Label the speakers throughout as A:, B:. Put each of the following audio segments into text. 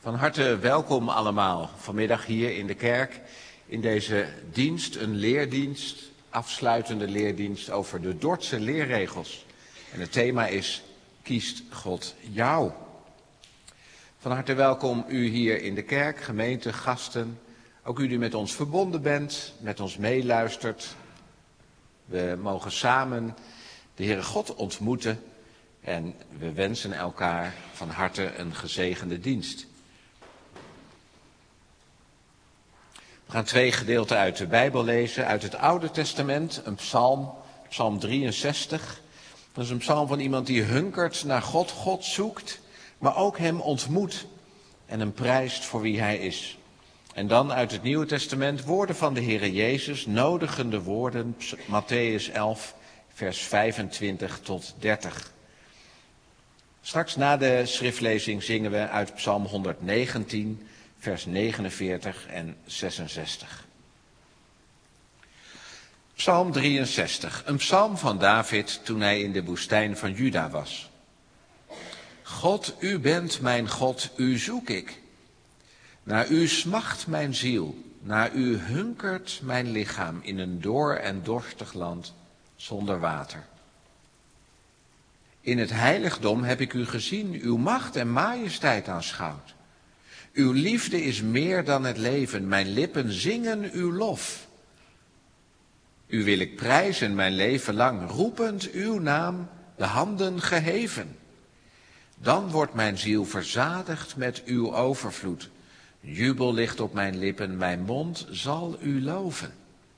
A: Van harte welkom allemaal vanmiddag hier in de kerk in deze dienst, een leerdienst, afsluitende leerdienst over de Dordtse leerregels. En het thema is: kiest God jou? Van harte welkom u hier in de kerk, gemeente, gasten, ook u die met ons verbonden bent, met ons meeluistert. We mogen samen de Heere God ontmoeten en we wensen elkaar van harte een gezegende dienst. We gaan 2 gedeelten uit de Bijbel lezen, uit het Oude Testament, een psalm, psalm 63. Dat is een psalm van iemand die hunkert naar God, God zoekt, maar ook hem ontmoet en hem prijst voor wie hij is. En dan uit het Nieuwe Testament woorden van de Heere Jezus, nodigende woorden, Mattheüs 11, vers 25 tot 30. Straks na de schriftlezing zingen we uit psalm 119, vers 49 en 66. Psalm 63, een psalm van David toen hij in de woestijn van Juda was. God, u bent mijn God, u zoek ik. Naar u smacht mijn ziel, naar u hunkert mijn lichaam in een dor en dorstig land zonder water. In het heiligdom heb ik u gezien, uw macht en majesteit aanschouwd. Uw liefde is meer dan het leven, mijn lippen zingen uw lof. U wil ik prijzen mijn leven lang, roepend uw naam, de handen geheven. Dan wordt mijn ziel verzadigd met uw overvloed. Jubel ligt op mijn lippen, mijn mond zal u loven.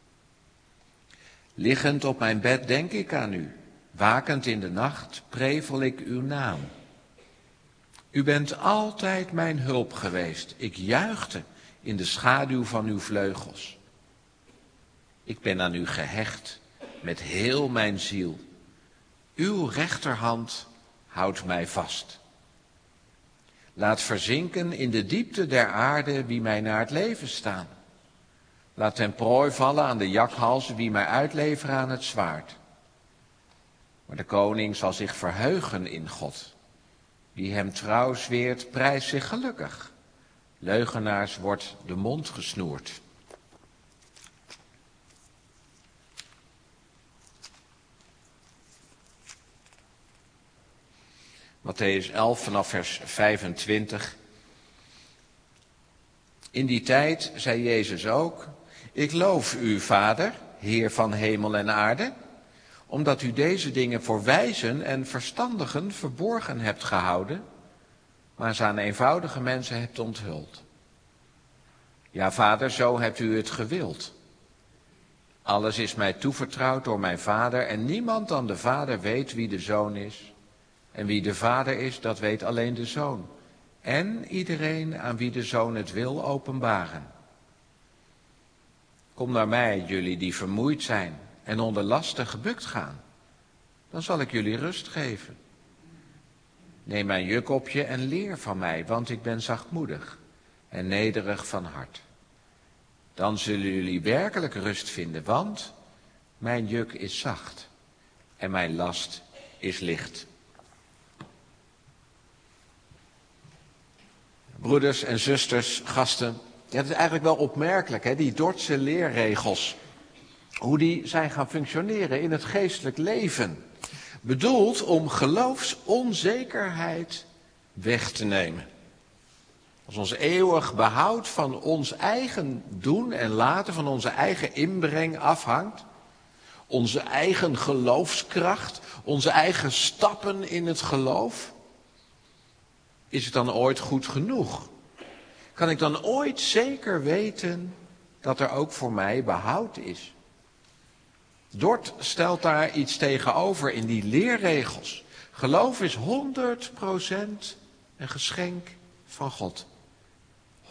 A: Liggend op mijn bed denk ik aan u, wakend in de nacht prevel ik uw naam. U bent altijd mijn hulp geweest, ik juichte in de schaduw van uw vleugels. Ik ben aan u gehecht met heel mijn ziel. Uw rechterhand houdt mij vast. Laat verzinken in de diepte der aarde wie mij naar het leven staan. Laat ten prooi vallen aan de jakhalzen wie mij uitleveren aan het zwaard. Maar de koning zal zich verheugen in God. Wie hem trouw zweert, prijst zich gelukkig. Leugenaars wordt de mond gesnoerd. Mattheüs 11 vanaf vers 25. In die tijd zei Jezus ook: ik loof u, Vader, Heer van hemel en aarde, omdat u deze dingen voor wijzen en verstandigen verborgen hebt gehouden, maar ze aan eenvoudige mensen hebt onthuld. Ja, Vader, zo hebt u het gewild. Alles is mij toevertrouwd door mijn Vader en niemand dan de Vader weet wie de Zoon is. En wie de Vader is, dat weet alleen de Zoon. En iedereen aan wie de Zoon het wil openbaren. Kom naar mij, jullie die vermoeid zijn en onder lasten gebukt gaan. Dan zal ik jullie rust geven. Neem mijn juk op je en leer van mij, want ik ben zachtmoedig en nederig van hart. Dan zullen jullie werkelijk rust vinden, want mijn juk is zacht en mijn last is licht. Broeders en zusters, gasten, ja, het is eigenlijk wel opmerkelijk, hè, die Dordtse leerregels. Hoe die zijn gaan functioneren in het geestelijk leven. Bedoeld om geloofsonzekerheid weg te nemen. Als ons eeuwig behoud van ons eigen doen en laten, van onze eigen inbreng afhangt. Onze eigen geloofskracht, onze eigen stappen in het geloof. Is het dan ooit goed genoeg? Kan ik dan ooit zeker weten dat er ook voor mij behoud is? Dort stelt daar iets tegenover in die leerregels. Geloof is 100% een geschenk van God. 100%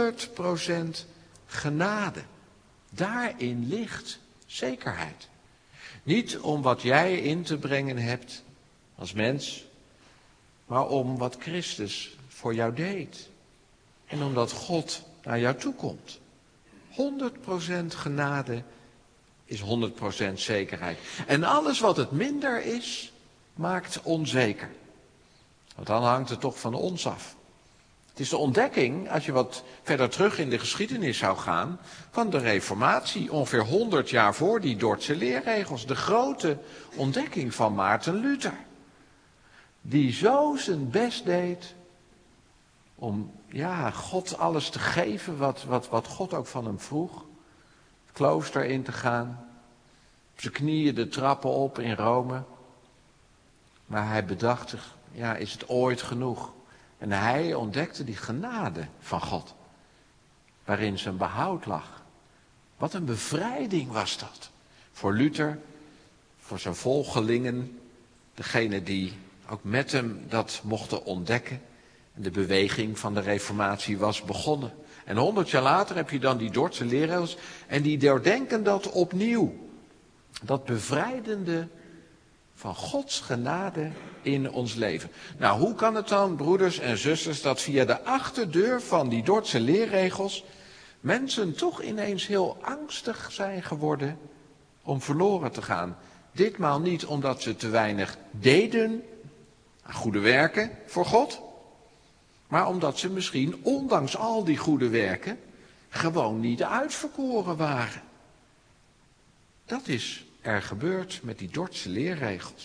A: genade. Daarin ligt zekerheid. Niet om wat jij in te brengen hebt als mens, maar om wat Christus voor jou deed. En omdat God naar jou toe komt. 100% genade is 100% zekerheid. En alles wat het minder is, maakt onzeker. Want dan hangt het toch van ons af. Het is de ontdekking, als je wat verder terug in de geschiedenis zou gaan, van de Reformatie, ongeveer 100 jaar voor die Dordtse leerregels. De grote ontdekking van Maarten Luther. Die zo zijn best deed om God alles te geven wat God ook van hem vroeg. Het klooster in te gaan, op zijn knieën de trappen op in Rome. Maar hij bedacht zich, is het ooit genoeg? En hij ontdekte die genade van God, waarin zijn behoud lag. Wat een bevrijding was dat. Voor Luther, voor zijn volgelingen, degene die ook met hem dat mochten ontdekken. En de beweging van de Reformatie was begonnen. En 100 jaar later heb je dan die Dordtse leerregels en die doordenken dat opnieuw. Dat bevrijdende van Gods genade in ons leven. Nou, hoe kan het dan, broeders en zusters, dat via de achterdeur van die Dordtse leerregels mensen toch ineens heel angstig zijn geworden om verloren te gaan? Ditmaal niet omdat ze te weinig deden aan goede werken voor God, maar omdat ze misschien, ondanks al die goede werken, gewoon niet uitverkoren waren. Dat is er gebeurd met die Dordtse leerregels.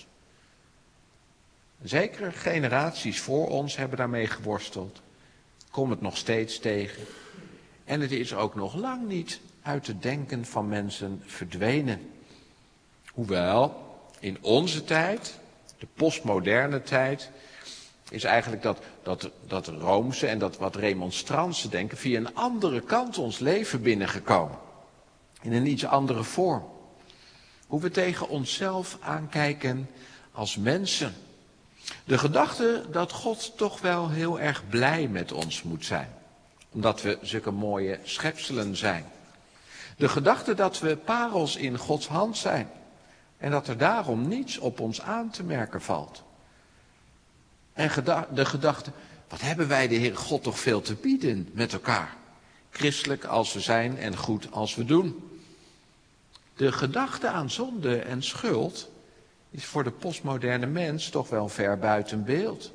A: Zeker generaties voor ons hebben daarmee geworsteld. Kom het nog steeds tegen. En het is ook nog lang niet uit het denken van mensen verdwenen. Hoewel, in onze tijd, de postmoderne tijd, is eigenlijk dat Roomse en dat wat remonstrantse denken via een andere kant ons leven binnengekomen. In een iets andere vorm. Hoe we tegen onszelf aankijken als mensen. De gedachte dat God toch wel heel erg blij met ons moet zijn. Omdat we zulke mooie schepselen zijn. De gedachte dat we parels in Gods hand zijn. En dat er daarom niets op ons aan te merken valt. En de gedachte, wat hebben wij de Heer God toch veel te bieden met elkaar. Christelijk als we zijn en goed als we doen. De gedachte aan zonde en schuld is voor de postmoderne mens toch wel ver buiten beeld.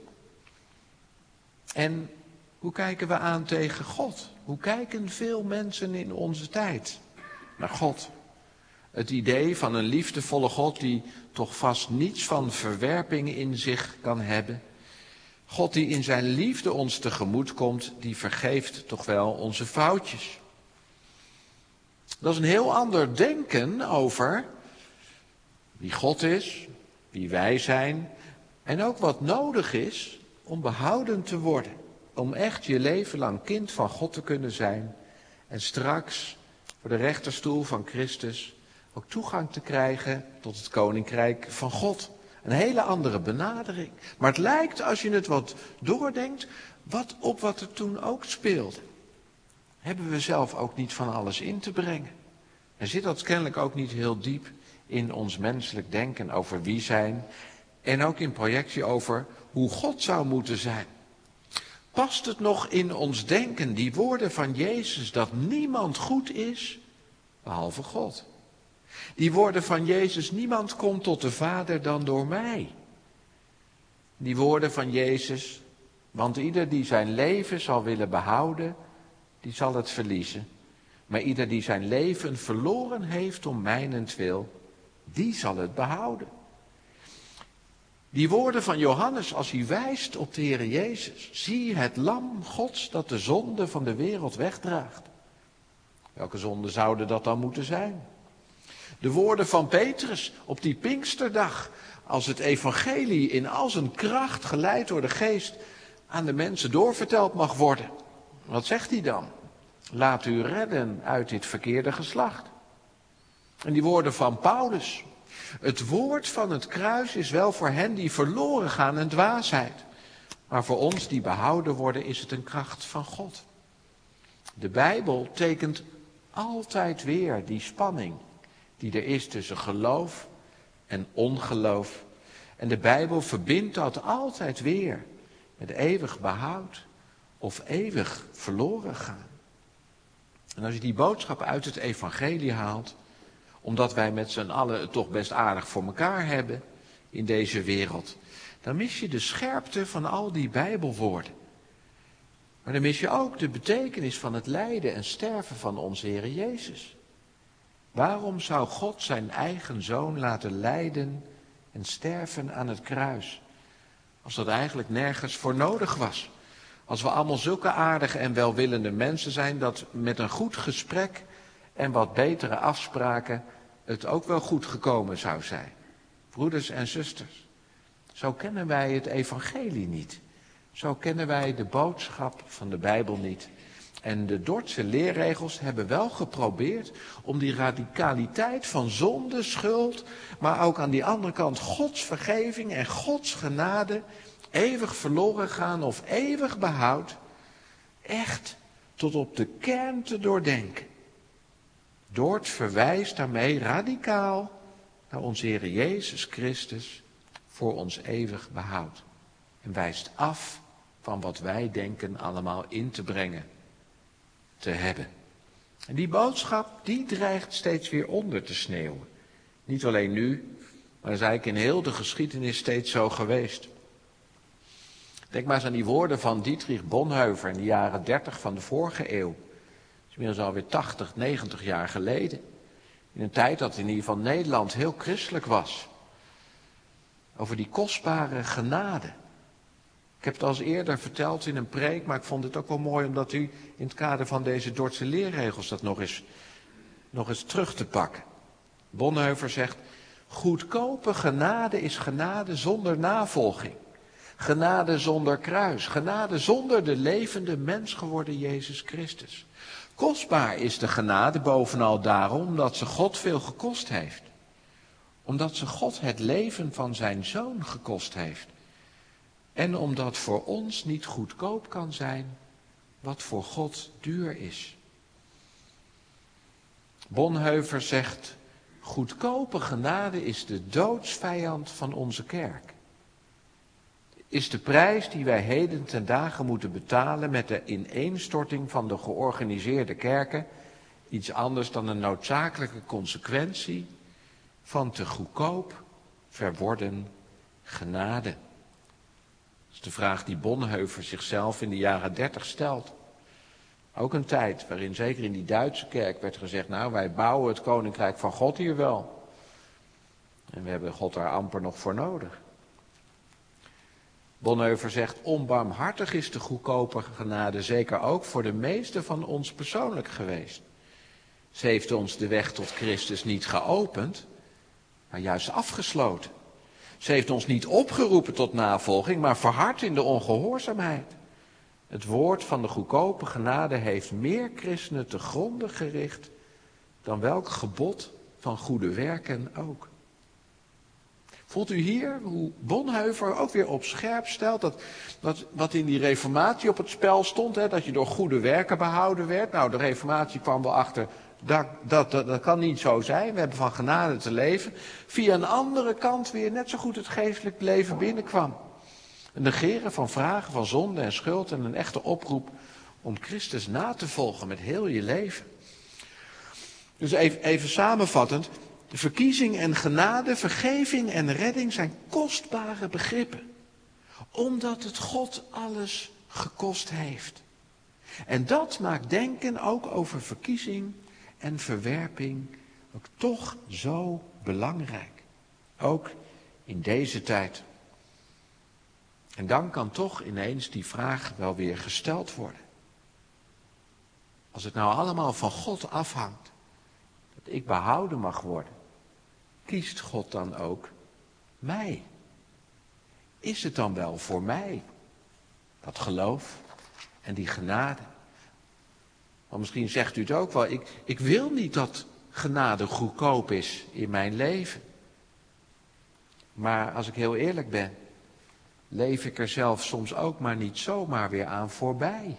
A: En hoe kijken we aan tegen God? Hoe kijken veel mensen in onze tijd naar God? Het idee van een liefdevolle God die toch vast niets van verwerping in zich kan hebben. God die in zijn liefde ons tegemoet komt, die vergeeft toch wel onze foutjes. Dat is een heel ander denken over wie God is, wie wij zijn en ook wat nodig is om behouden te worden. Om echt je leven lang kind van God te kunnen zijn en straks voor de rechterstoel van Christus ook toegang te krijgen tot het koninkrijk van God. Een hele andere benadering. Maar het lijkt, als je het wat doordenkt, wat er toen ook speelde. Hebben we zelf ook niet van alles in te brengen. En zit dat kennelijk ook niet heel diep in ons menselijk denken over wie zijn. En ook in projectie over hoe God zou moeten zijn. Past het nog in ons denken, die woorden van Jezus, dat niemand goed is, behalve God? Die woorden van Jezus, niemand komt tot de Vader dan door mij. Die woorden van Jezus, want ieder die zijn leven zal willen behouden, die zal het verliezen. Maar ieder die zijn leven verloren heeft om mijnentwil, die zal het behouden. Die woorden van Johannes als hij wijst op de Heer Jezus. Zie het lam Gods dat de zonde van de wereld wegdraagt. Welke zonde zouden dat dan moeten zijn? De woorden van Petrus op die Pinksterdag, als het evangelie in al zijn kracht geleid door de geest aan de mensen doorverteld mag worden. Wat zegt hij dan? Laat u redden uit dit verkeerde geslacht. En die woorden van Paulus. Het woord van het kruis is wel voor hen die verloren gaan een dwaasheid. Maar voor ons die behouden worden is het een kracht van God. De Bijbel tekent altijd weer die spanning die er is tussen geloof en ongeloof. En de Bijbel verbindt dat altijd weer met eeuwig behoud of eeuwig verloren gaan. En als je die boodschap uit het evangelie haalt, omdat wij met z'n allen het toch best aardig voor elkaar hebben in deze wereld, dan mis je de scherpte van al die Bijbelwoorden. Maar dan mis je ook de betekenis van het lijden en sterven van onze Heer Jezus. Waarom zou God zijn eigen zoon laten lijden en sterven aan het kruis? Als dat eigenlijk nergens voor nodig was. Als we allemaal zulke aardige en welwillende mensen zijn, dat met een goed gesprek en wat betere afspraken het ook wel goed gekomen zou zijn. Broeders en zusters, zo kennen wij het evangelie niet. Zo kennen wij de boodschap van de Bijbel niet. En de Dordtse leerregels hebben wel geprobeerd om die radicaliteit van zonde, schuld, maar ook aan die andere kant Gods vergeving en Gods genade, eeuwig verloren gaan of eeuwig behoud, echt tot op de kern te doordenken. Dort verwijst daarmee radicaal naar onze Heer Jezus Christus voor ons eeuwig behoud. En wijst af van wat wij denken allemaal in te brengen te hebben. En die boodschap, die dreigt steeds weer onder te sneeuwen. Niet alleen nu, maar dat is eigenlijk in heel de geschiedenis steeds zo geweest. Denk maar eens aan die woorden van Dietrich Bonhoeffer in de jaren 30 van de vorige eeuw. Dat is inmiddels alweer 80, 90 jaar geleden. In een tijd dat in ieder geval Nederland heel christelijk was. Over die kostbare genade. Ik heb het al eens eerder verteld in een preek, maar ik vond het ook wel mooi omdat u in het kader van deze Dordtse leerregels dat nog eens terug te pakken. Bonhoeffer zegt, goedkope genade is genade zonder navolging. Genade zonder kruis. Genade zonder de levende mens geworden Jezus Christus. Kostbaar is de genade bovenal daarom omdat ze God veel gekost heeft. Omdat ze God het leven van zijn zoon gekost heeft. En omdat voor ons niet goedkoop kan zijn wat voor God duur is. Bonhoeffer zegt, goedkope genade is de doodsvijand van onze kerk. Is de prijs die wij heden ten dagen moeten betalen met de ineenstorting van de georganiseerde kerken iets anders dan een noodzakelijke consequentie van te goedkoop verworden genade? Dat is de vraag die Bonhoeffer zichzelf in de jaren 30 stelt. Ook een tijd waarin zeker in die Duitse kerk werd gezegd, nou wij bouwen het koninkrijk van God hier wel. En we hebben God daar amper nog voor nodig. Bonhoeffer zegt, onbarmhartig is de goedkope genade zeker ook voor de meesten van ons persoonlijk geweest. Ze heeft ons de weg tot Christus niet geopend, maar juist afgesloten. Ze heeft ons niet opgeroepen tot navolging, maar verhard in de ongehoorzaamheid. Het woord van de goedkope genade heeft meer christenen te gronde gericht dan welk gebod van goede werken ook. Voelt u hier hoe Bonhoeffer ook weer op scherp stelt dat wat in die reformatie op het spel stond, hè, dat je door goede werken behouden werd. Nou, de reformatie kwam wel achter, dat kan niet zo zijn. We hebben van genade te leven. Via een andere kant weer net zo goed het geestelijk leven binnenkwam. Een negeren van vragen van zonde en schuld en een echte oproep om Christus na te volgen met heel je leven. Dus even samenvattend. Verkiezing en genade, vergeving en redding zijn kostbare begrippen. Omdat het God alles gekost heeft. En dat maakt denken ook over verkiezing en verwerping ook toch zo belangrijk. Ook in deze tijd. En dan kan toch ineens die vraag wel weer gesteld worden. Als het nou allemaal van God afhangt, dat ik behouden mag worden, kiest God dan ook mij? Is het dan wel voor mij, dat geloof en die genade? Want misschien zegt u het ook wel, ik wil niet dat genade goedkoop is in mijn leven. Maar als ik heel eerlijk ben, leef ik er zelf soms ook maar niet zomaar weer aan voorbij.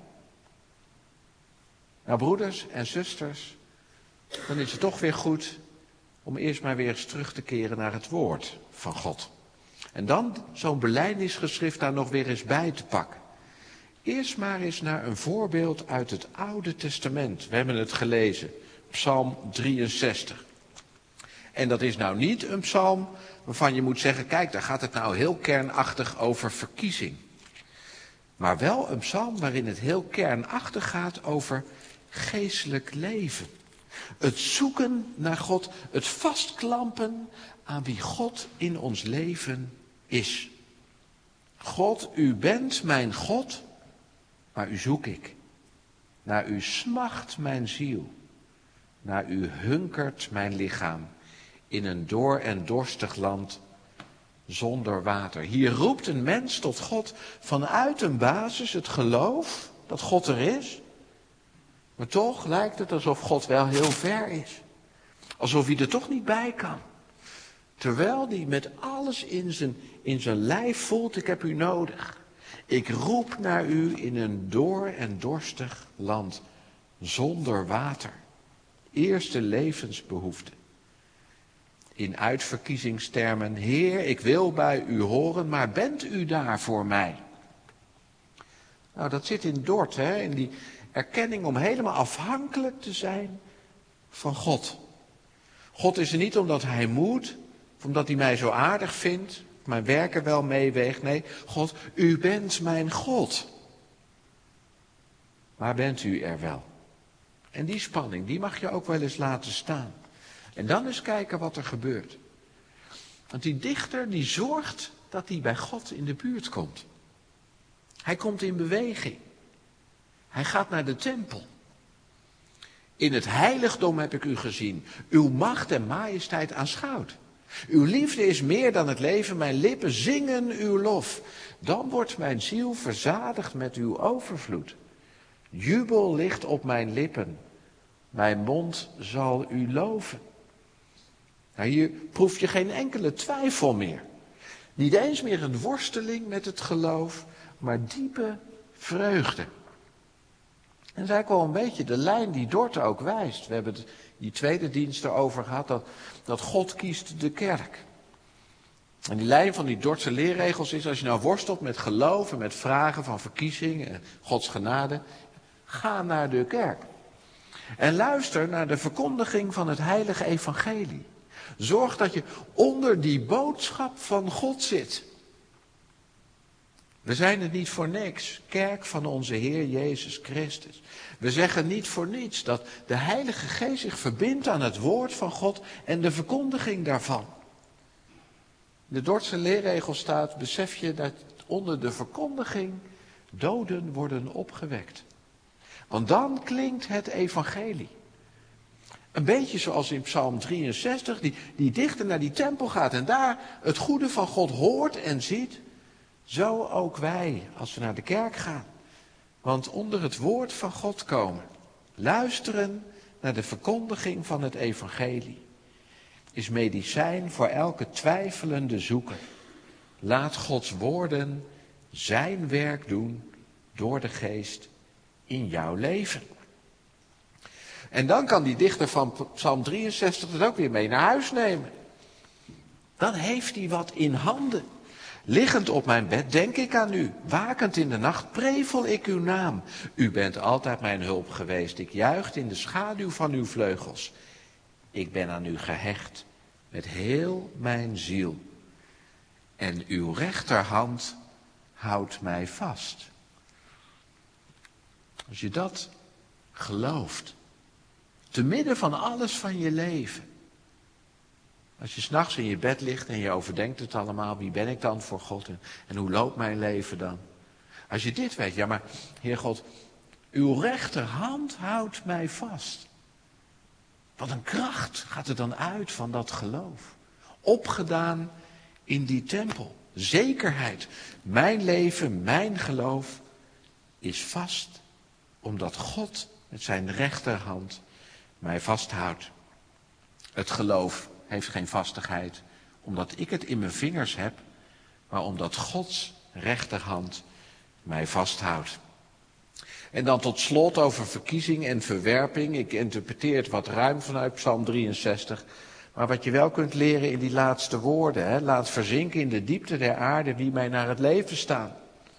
A: Nou, broeders en zusters, dan is het toch weer goed om eerst maar weer eens terug te keren naar het woord van God. En dan zo'n belijdenisgeschrift daar nog weer eens bij te pakken. Eerst maar eens naar een voorbeeld uit het Oude Testament. We hebben het gelezen, Psalm 63. En dat is nou niet een psalm waarvan je moet zeggen, kijk, daar gaat het nou heel kernachtig over verkiezing. Maar wel een psalm waarin het heel kernachtig gaat over geestelijk leven. Het zoeken naar God, het vastklampen aan wie God in ons leven is. God, u bent mijn God, maar u zoek ik. Naar u smacht mijn ziel. Naar u hunkert mijn lichaam. In een door en dorstig land zonder water. Hier roept een mens tot God vanuit een basis, het geloof dat God er is. Maar toch lijkt het alsof God wel heel ver is. Alsof hij er toch niet bij kan. Terwijl hij met alles in zijn lijf voelt, ik heb u nodig. Ik roep naar u in een door en dorstig land zonder water. Eerste levensbehoefte. In uitverkiezingstermen, Heer, ik wil bij u horen, maar bent u daar voor mij? Nou, dat zit in Dort, in die erkenning om helemaal afhankelijk te zijn van God. God is er niet omdat hij moet, of omdat hij mij zo aardig vindt, mijn werken wel meeweegt. Nee, God, u bent mijn God. Maar bent u er wel? En die spanning, die mag je ook wel eens laten staan. En dan eens kijken wat er gebeurt. Want die dichter, die zorgt dat hij bij God in de buurt komt. Hij komt in beweging. Hij gaat naar de tempel. In het heiligdom heb ik u gezien. Uw macht en majesteit aanschouwd. Uw liefde is meer dan het leven. Mijn lippen zingen uw lof. Dan wordt mijn ziel verzadigd met uw overvloed. Jubel ligt op mijn lippen. Mijn mond zal u loven. Nou, hier proef je geen enkele twijfel meer. Niet eens meer een worsteling met het geloof, maar diepe vreugde. En dat is eigenlijk wel een beetje de lijn die Dort ook wijst. We hebben die tweede dienst erover gehad, dat God kiest de kerk. En die lijn van die Dortse leerregels is, als je nou worstelt met geloof en met vragen van verkiezing en Gods genade, ga naar de kerk. En luister naar de verkondiging van het heilige evangelie. Zorg dat je onder die boodschap van God zit. We zijn het niet voor niks, kerk van onze Heer Jezus Christus. We zeggen niet voor niets dat de Heilige Geest zich verbindt aan het woord van God en de verkondiging daarvan. In de Dordtse leerregel staat, besef je dat onder de verkondiging doden worden opgewekt. Want dan klinkt het evangelie. Een beetje zoals in Psalm 63, die dichter naar die tempel gaat en daar het goede van God hoort en ziet. Zo ook wij, als we naar de kerk gaan. Want onder het woord van God komen, luisteren naar de verkondiging van het evangelie, is medicijn voor elke twijfelende zoeker. Laat Gods woorden zijn werk doen door de geest in jouw leven. En dan kan die dichter van Psalm 63 het ook weer mee naar huis nemen. Dan heeft hij wat in handen. Liggend op mijn bed denk ik aan u. Wakend in de nacht prevel ik uw naam. U bent altijd mijn hulp geweest. Ik juich in de schaduw van uw vleugels. Ik ben aan u gehecht met heel mijn ziel. En uw rechterhand houdt mij vast. Als je dat gelooft, te midden van alles van je leven. Als je 's nachts in je bed ligt en je overdenkt het allemaal, wie ben ik dan voor God en hoe loopt mijn leven dan? Als je dit weet, ja maar Heer God, uw rechterhand houdt mij vast. Wat een kracht gaat er dan uit van dat geloof. Opgedaan in die tempel. Zekerheid. Mijn leven, mijn geloof is vast, omdat God met zijn rechterhand mij vasthoudt. Het geloof heeft geen vastigheid, omdat ik het in mijn vingers heb, maar omdat Gods rechterhand mij vasthoudt. En dan tot slot over verkiezing en verwerping. Ik interpreteer het wat ruim vanuit Psalm 63. Maar wat je wel kunt leren in die laatste woorden. Laat verzinken in de diepte der aarde wie mij naar het leven staan.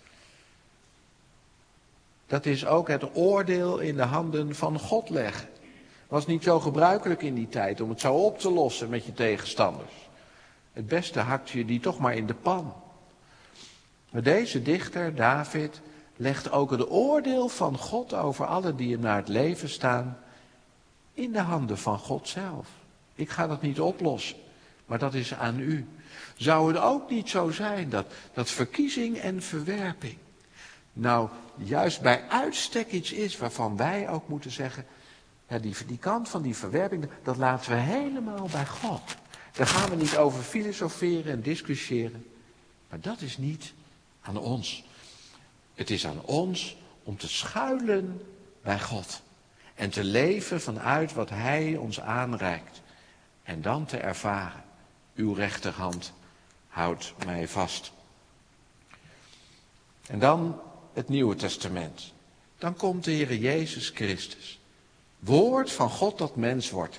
A: Dat is ook het oordeel in de handen van God leggen. Was niet zo gebruikelijk in die tijd om het zo op te lossen met je tegenstanders. Het beste hakt je die toch maar in de pan. Maar deze dichter, David, legt ook het oordeel van God over alle die hem naar het leven staan in de handen van God zelf. Ik ga dat niet oplossen, maar dat is aan u. Zou het ook niet zo zijn dat verkiezing en verwerping nou juist bij uitstek iets is waarvan wij ook moeten zeggen, ja, die kant van die verwerping, dat laten we helemaal bij God. Daar gaan we niet over filosoferen en discussiëren. Maar dat is niet aan ons. Het is aan ons om te schuilen bij God. En te leven vanuit wat Hij ons aanreikt. En dan te ervaren, uw rechterhand houdt mij vast. En dan het Nieuwe Testament. Dan komt de Heer Jezus Christus. Woord van God dat mens wordt.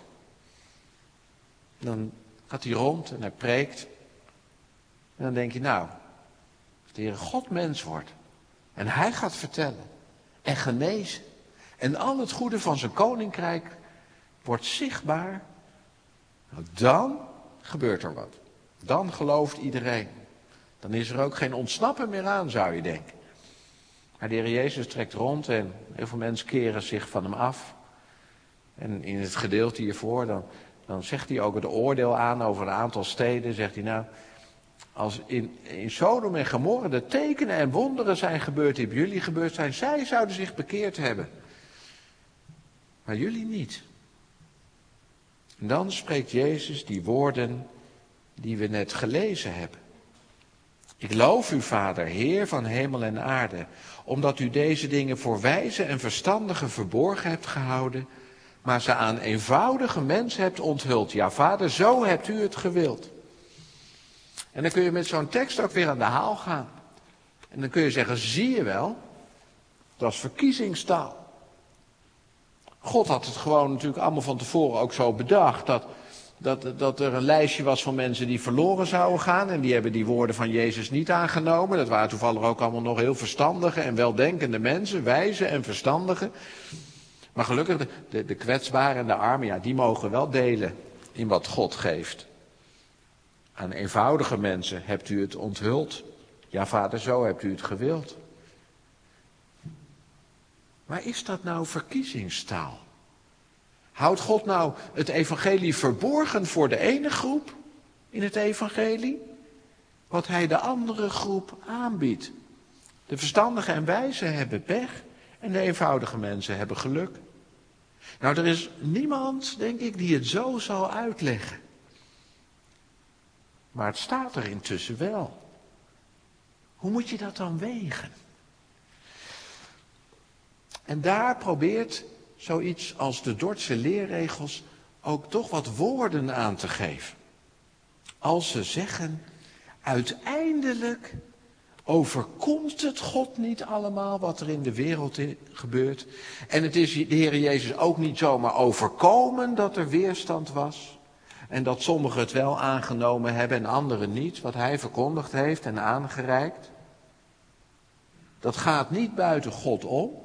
A: Dan gaat hij rond en hij preekt. En dan denk je, nou, als de Heer God mens wordt. En hij gaat vertellen. En genezen. En al het goede van zijn koninkrijk wordt zichtbaar. Nou, dan gebeurt er wat. Dan gelooft iedereen. Dan is er ook geen ontsnappen meer aan, zou je denken. Maar de Heer Jezus trekt rond en heel veel mensen keren zich van hem af. En in het gedeelte hiervoor, dan zegt hij ook het oordeel aan over een aantal steden. Zegt hij nou, als in Sodom en Gomorra de tekenen en wonderen zijn gebeurd die bij jullie gebeurd zijn, zij zouden zich bekeerd hebben. Maar jullie niet. En dan spreekt Jezus die woorden die we net gelezen hebben. Ik loof u, Vader, Heer van hemel en aarde, omdat u deze dingen voor wijze en verstandigen verborgen hebt gehouden, maar ze aan eenvoudige mensen hebt onthuld. Ja, Vader, zo hebt u het gewild. En dan kun je met zo'n tekst ook weer aan de haal gaan. En dan kun je zeggen, zie je wel, dat is verkiezingstaal. God had het gewoon natuurlijk allemaal van tevoren ook zo bedacht, dat er een lijstje was van mensen die verloren zouden gaan. En die hebben die woorden van Jezus niet aangenomen. Dat waren toevallig ook allemaal nog heel verstandige en weldenkende mensen, wijze en verstandige. Maar gelukkig, de kwetsbaren en de armen, ja, die mogen wel delen in wat God geeft. Aan eenvoudige mensen hebt u het onthuld. Ja, Vader, zo hebt u het gewild. Maar is dat nou verkiezingstaal? Houdt God nou het evangelie verborgen voor de ene groep in het evangelie? Wat hij de andere groep aanbiedt. De verstandigen en wijzen hebben pech en de eenvoudige mensen hebben geluk. Nou, er is niemand, denk ik, die het zo zal uitleggen. Maar het staat er intussen wel. Hoe moet je dat dan wegen? En daar probeert zoiets als de Dordtse leerregels ook toch wat woorden aan te geven. Als ze zeggen, uiteindelijk overkomt het God niet allemaal wat er in de wereld gebeurt. En het is de Heer Jezus ook niet zomaar overkomen dat er weerstand was. En dat sommigen het wel aangenomen hebben en anderen niet, wat hij verkondigd heeft en aangereikt. Dat gaat niet buiten God om.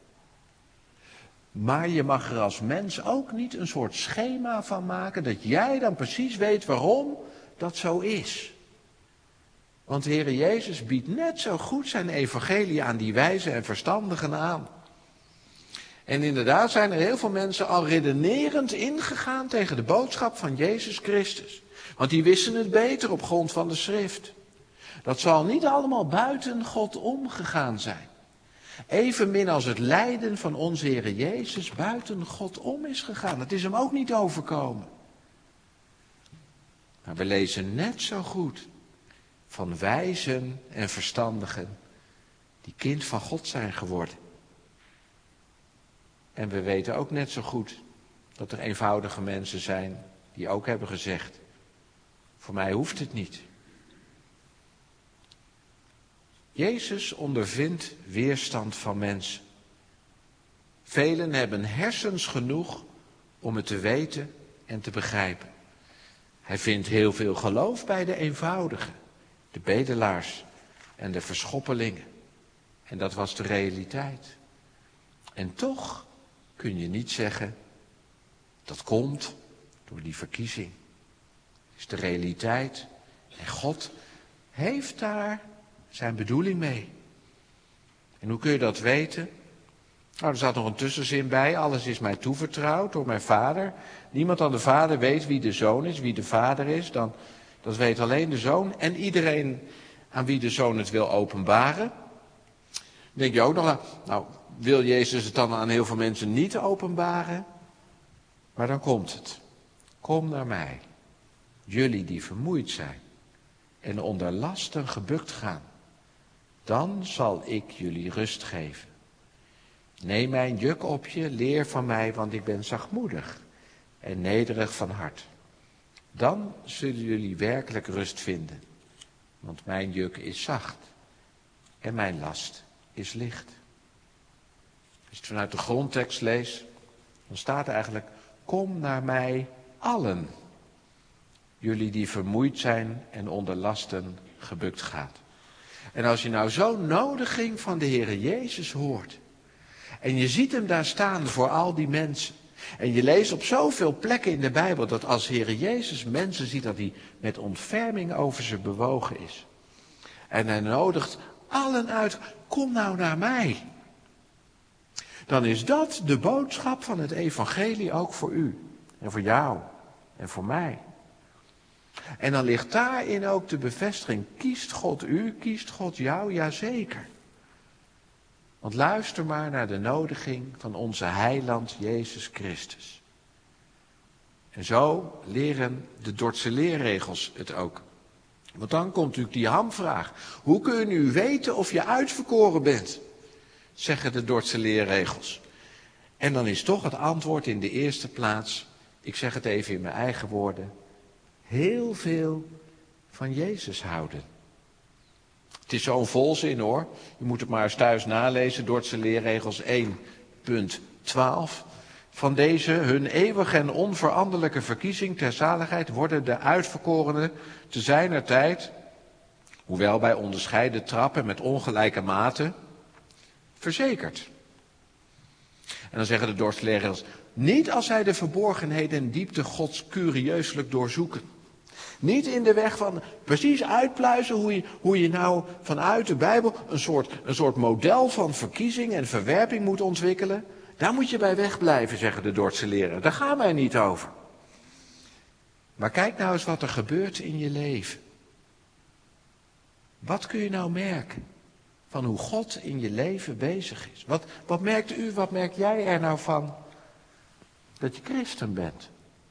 A: Maar je mag er als mens ook niet een soort schema van maken, dat jij dan precies weet waarom dat zo is. Want de Heer Jezus biedt net zo goed zijn evangelie aan die wijze en verstandigen aan. En inderdaad zijn er heel veel mensen al redenerend ingegaan tegen de boodschap van Jezus Christus. Want die wisten het beter op grond van de schrift. Dat zal niet allemaal buiten God omgegaan zijn. Evenmin als het lijden van onze Heer Jezus buiten God om is gegaan. Het is hem ook niet overkomen. Maar we lezen net zo goed van wijzen en verstandigen die kind van God zijn geworden. En we weten ook net zo goed dat er eenvoudige mensen zijn die ook hebben gezegd, voor mij hoeft het niet. Jezus ondervindt weerstand van mensen. Velen hebben hersens genoeg om het te weten en te begrijpen. Hij vindt heel veel geloof bij de eenvoudigen, de bedelaars en de verschoppelingen. En dat was de realiteit. En toch kun je niet zeggen, dat komt door die verkiezing. Het is de realiteit. En God heeft daar zijn bedoeling mee. En hoe kun je dat weten? Nou, er staat nog een tussenzin bij. Alles is mij toevertrouwd door mijn Vader. Niemand dan de Vader weet wie de Zoon is, wie de Vader is. Dat weet alleen de Zoon en iedereen aan wie de Zoon het wil openbaren. Dan denk je ook nog, nou, wil Jezus het dan aan heel veel mensen niet openbaren? Maar dan komt het. Kom naar mij, jullie die vermoeid zijn en onder lasten gebukt gaan. Dan zal ik jullie rust geven. Neem mijn juk op je, leer van mij, want ik ben zachtmoedig en nederig van hart. Dan zullen jullie werkelijk rust vinden, want mijn juk is zacht en mijn last is licht. Als je het vanuit de grondtekst leest, dan staat er eigenlijk, kom naar mij allen, jullie die vermoeid zijn en onder lasten gebukt gaat. En als je nou zo'n nodiging van de Heere Jezus hoort, en je ziet hem daar staan voor al die mensen, en je leest op zoveel plekken in de Bijbel dat als Heere Jezus mensen ziet, dat hij met ontferming over ze bewogen is. En hij nodigt allen uit, kom nou naar mij. Dan is dat de boodschap van het evangelie ook voor u. En voor jou. En voor mij. En dan ligt daarin ook de bevestiging. Kiest God u, kiest God jou? Jazeker. Want luister maar naar de nodiging van onze heiland Jezus Christus. En zo leren de Dordtse leerregels het ook. Want dan komt natuurlijk die hamvraag. Hoe kun je nu weten of je uitverkoren bent? Zeggen de Dordtse leerregels. En dan is toch het antwoord in de eerste plaats, ik zeg het even in mijn eigen woorden, heel veel van Jezus houden. Het is zo'n volzin hoor. Je moet het maar eens thuis nalezen, Dordtse leerregels 1.12. Van deze, hun eeuwige en onveranderlijke verkiezing ter zaligheid, worden de uitverkorenen te zijner tijd, hoewel bij onderscheiden trappen met ongelijke maten, verzekerd. En dan zeggen de Dordtse leerregels, niet als zij de verborgenheden en diepte Gods curieuselijk doorzoeken. Niet in de weg van precies uitpluizen hoe je nou vanuit de Bijbel een soort model van verkiezing en verwerping moet ontwikkelen. Daar moet je bij wegblijven, zeggen de Dordtse leraren. Daar gaan wij niet over. Maar kijk nou eens wat er gebeurt in je leven. Wat kun je nou merken van hoe God in je leven bezig is? Wat merkt u, wat merk jij er nou van dat je christen bent?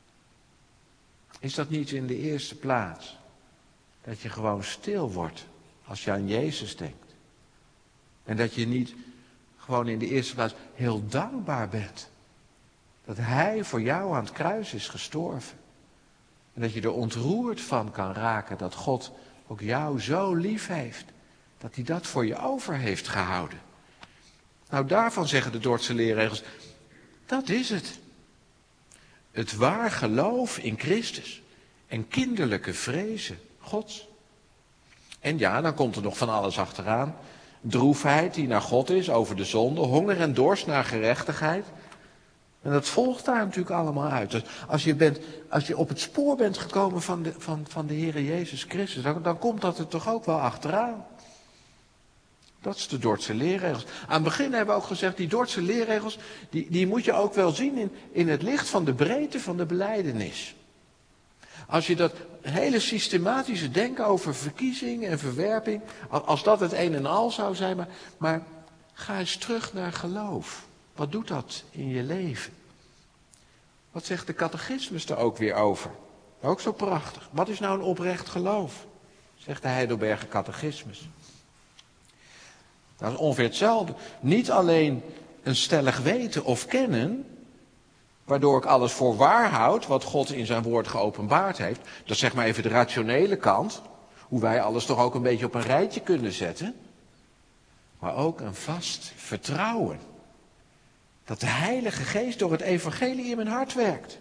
A: Is dat niet in de eerste plaats dat je gewoon stil wordt als je aan Jezus denkt? En dat je niet gewoon in de eerste plaats heel dankbaar bent dat Hij voor jou aan het kruis is gestorven. En dat je er ontroerd van kan raken dat God ook jou zo lief heeft, dat Hij dat voor je over heeft gehouden. Nou, daarvan zeggen de Dordtse leerregels, dat is het. Het waar geloof in Christus en kinderlijke vrezen Gods. En ja, dan komt er nog van alles achteraan. Droefheid die naar God is over de zonde, honger en dorst naar gerechtigheid. En dat volgt daar natuurlijk allemaal uit. Dus als je op het spoor bent gekomen van de Heere Jezus Christus, dan komt dat er toch ook wel achteraan. Dat is de Dordtse leerregels. Aan het begin hebben we ook gezegd, die Dordtse leerregels, die moet je ook wel zien in het licht van de breedte van de belijdenis. Als je dat hele systematische denken over verkiezing en verwerping, als dat het een en al zou zijn, maar ga eens terug naar geloof. Wat doet dat in je leven? Wat zegt de catechismus er ook weer over? Ook zo prachtig. Wat is nou een oprecht geloof? Zegt de Heidelberger catechismus. Dat is ongeveer hetzelfde. Niet alleen een stellig weten of kennen, waardoor ik alles voor waar houd wat God in zijn woord geopenbaard heeft. Dat is zeg maar even de rationele kant. Hoe wij alles toch ook een beetje op een rijtje kunnen zetten. Maar ook een vast vertrouwen. Dat de Heilige Geest door het evangelie in mijn hart werkt.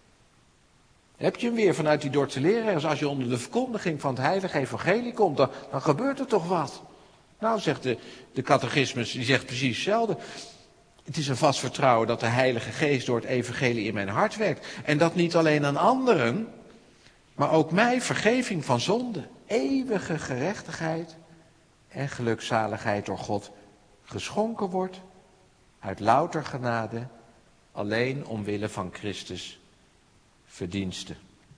A: Heb je hem weer vanuit die Dordtse leerregels. Als je onder de verkondiging van het heilige evangelie komt, dan gebeurt er toch wat. Nou, zegt de catechismus, die zegt precies hetzelfde. Het is een vast vertrouwen dat de Heilige Geest door het evangelie in mijn hart werkt. En dat niet alleen aan anderen, maar ook mij vergeving van zonde, eeuwige gerechtigheid en gelukzaligheid door God geschonken wordt uit louter genade, alleen omwille van Christus verdiensten.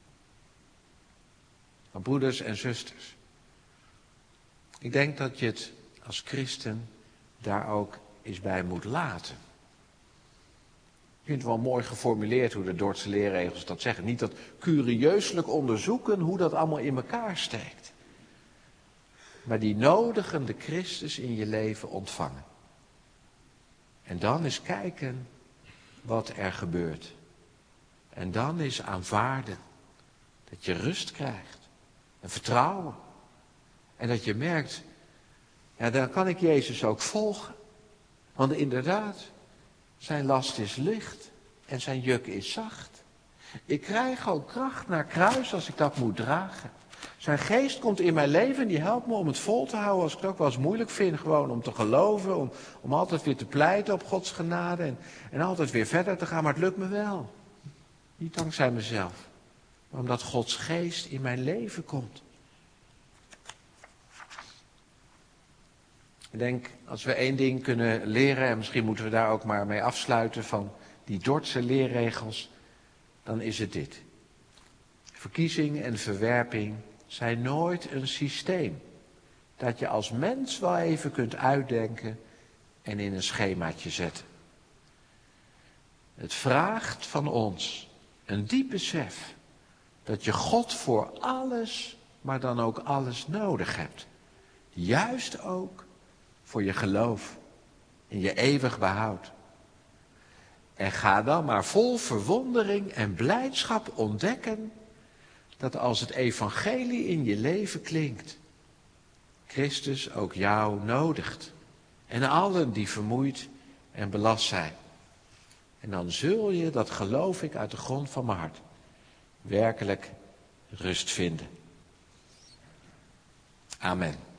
A: Maar broeders en zusters, ik denk dat je het als christen daar ook eens bij moet laten. Ik vind het wel mooi geformuleerd hoe de Dordtse leerregels dat zeggen. Niet dat curieuselijk onderzoeken hoe dat allemaal in elkaar steekt. Maar die nodigende Christus in je leven ontvangen. En dan eens kijken wat er gebeurt. En dan eens aanvaarden dat je rust krijgt. En vertrouwen. En dat je merkt, ja, dan kan ik Jezus ook volgen. Want inderdaad, zijn last is licht en zijn juk is zacht. Ik krijg ook kracht naar kruis als ik dat moet dragen. Zijn geest komt in mijn leven en die helpt me om het vol te houden als ik het ook wel eens moeilijk vind. Gewoon om te geloven, om altijd weer te pleiten op Gods genade en altijd weer verder te gaan. Maar het lukt me wel. Niet dankzij mezelf, maar omdat Gods geest in mijn leven komt. Ik denk, als we één ding kunnen leren, en misschien moeten we daar ook maar mee afsluiten van die Dordtse leerregels, dan is het dit. Verkiezing en verwerping zijn nooit een systeem dat je als mens wel even kunt uitdenken en in een schemaatje zetten. Het vraagt van ons een diep besef dat je God voor alles, maar dan ook alles nodig hebt. Juist ook voor je geloof en je eeuwig behoud. En ga dan maar vol verwondering en blijdschap ontdekken dat als het evangelie in je leven klinkt, Christus ook jou nodigt. En allen die vermoeid en belast zijn. En dan zul je, dat geloof ik uit de grond van mijn hart, werkelijk rust vinden. Amen.